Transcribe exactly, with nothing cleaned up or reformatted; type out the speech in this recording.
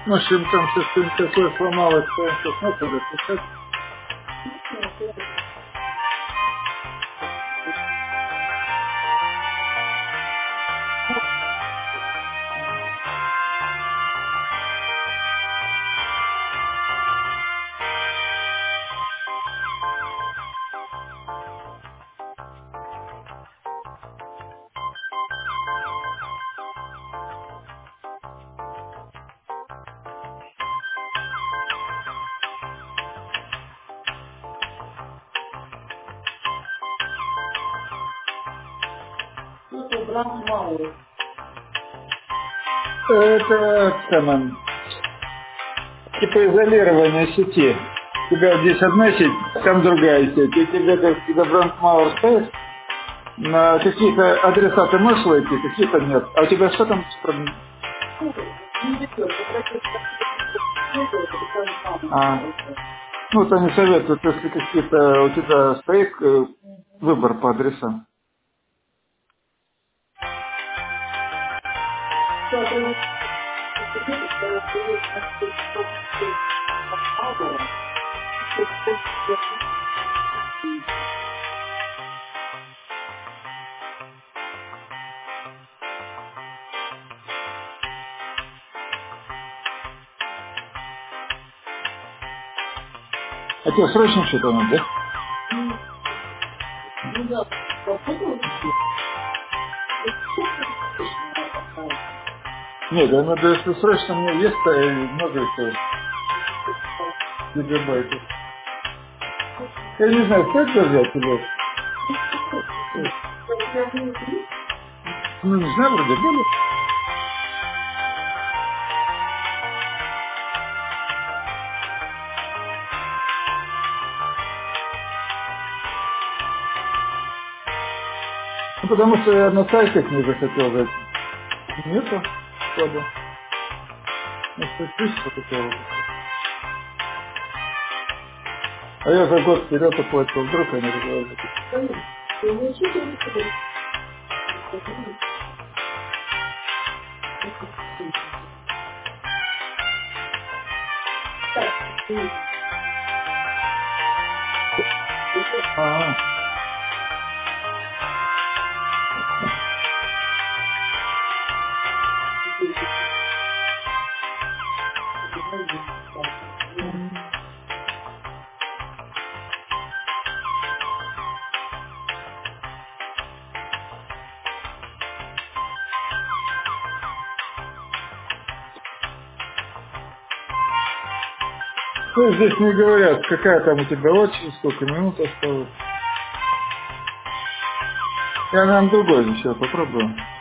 Машина там что-то такое сломалось, что он сейчас надо сейчас. Что-то брать мало. Это самое, типа изолирование сети. У тебя вот здесь одна сеть, там другая сеть. И тебе, как когда Брандмауэр стоит, на какие-то адреса ты можешь войти, какие-то нет. А у тебя что там? с проблем- Не ведет, попросить это там А, мало. ну, вот они советуют, если какие-то у тебя стоит э, выбор по адресам. Сейчас я вот это, когда стоит на мало, А тебе срочно что-то надо, да? ну да, попробовал. Нет, я надо, если срочно мне есть, то и много это гигабайтов. Я не знаю, стоит взять или... Ну, не знаю, вроде были. Ну, потому что я на сайтах не захотел зайти. Нету кода. На статистику хотел. А я за год вперед оплатил, вдруг они разговаривают. А, ну, здесь не говорят, какая там у тебя очередь, сколько минут осталось. Я, наверное, другой еще попробую.